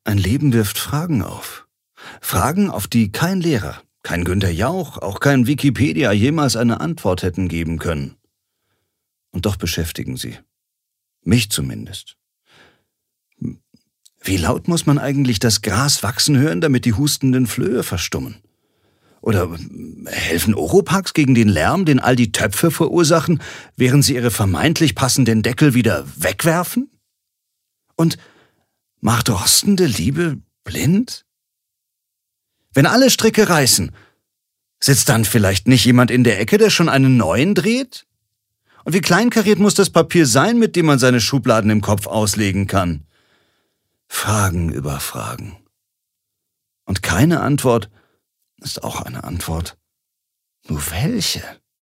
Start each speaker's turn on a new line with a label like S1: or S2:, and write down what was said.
S1: Ein Leben wirft Fragen auf. Fragen, auf die kein Lehrer, kein Günther Jauch, auch kein Wikipedia jemals eine Antwort hätten geben können. Und doch beschäftigen sie. Mich zumindest. Wie laut muss man eigentlich das Gras wachsen hören, damit die hustenden Flöhe verstummen? Oder helfen Oropax gegen den Lärm, den all die Töpfe verursachen, während sie ihre vermeintlich passenden Deckel wieder wegwerfen? Und macht rostende Liebe blind? Wenn alle Stricke reißen, sitzt dann vielleicht nicht jemand in der Ecke, der schon einen neuen dreht? Und wie kleinkariert muss das Papier sein, mit dem man seine Schubladen im Kopf auslegen kann? Fragen über Fragen. Und keine Antwort ist auch eine Antwort. Nur welche?